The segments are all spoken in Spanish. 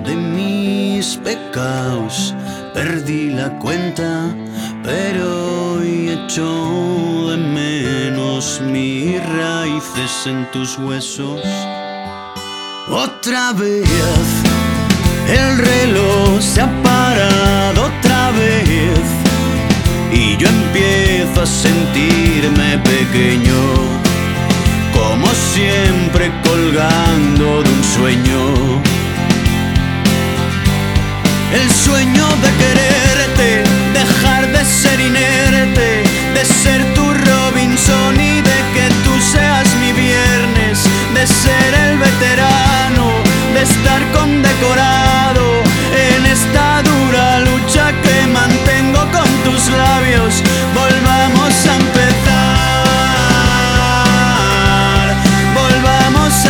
de mis pecados, perdí la cuenta, pero hoy echo de menos mis raíces en tus huesos. Otra vez el reloj se ha parado otra vez y yo empiezo a sentirme pequeño, como siempre colgando de un sueño. El sueño de quererte, dejar de ser inerte, de ser tu Robinson y de que tú seas mi viernes, de ser el veterano, de estar condecorado en esta dura lucha que mantengo con tus labios. Volvamos a empezar, volvamos a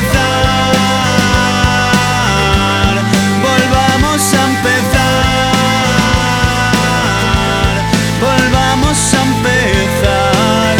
empezar, volvamos a empezar, volvamos a empezar.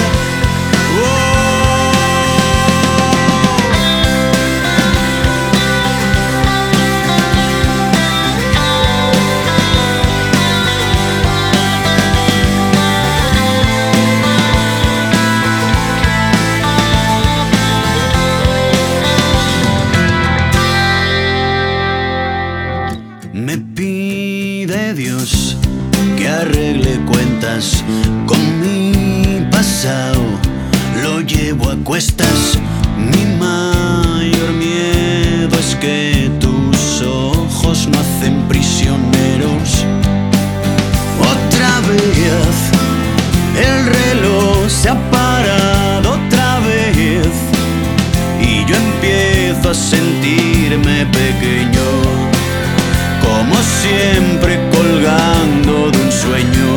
Me pide Dios que arregle cuentas con mi pasado, lo llevo a cuestas. Mi mayor miedo es que tus ojos no hacen prisioneros. Otra vez el reloj se ha parado otra vez y yo empiezo a sentirme pequeño, como siempre colgando de un sueño.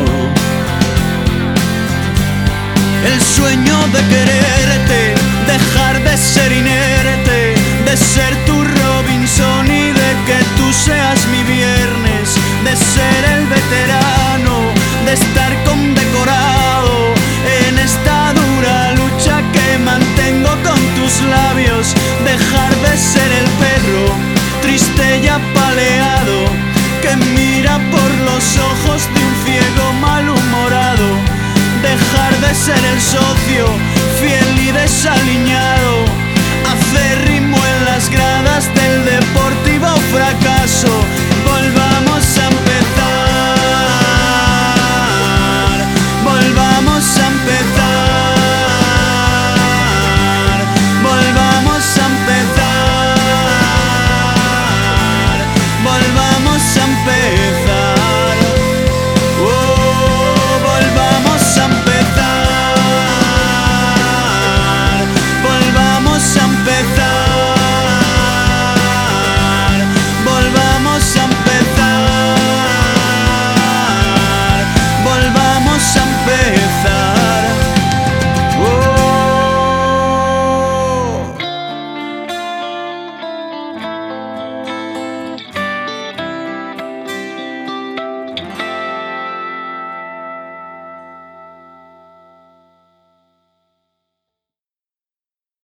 El sueño de quererte, dejar de ser inerte, de ser tu Robinson y de que tú seas mi viernes, de ser el veterano, de estar condecorado en esta dura lucha que mantengo con tus labios, dejar de ser el perro triste y apaleado que mira por los ojos de un ciego malhumorado, dejar de ser el socio fiel y desaliñado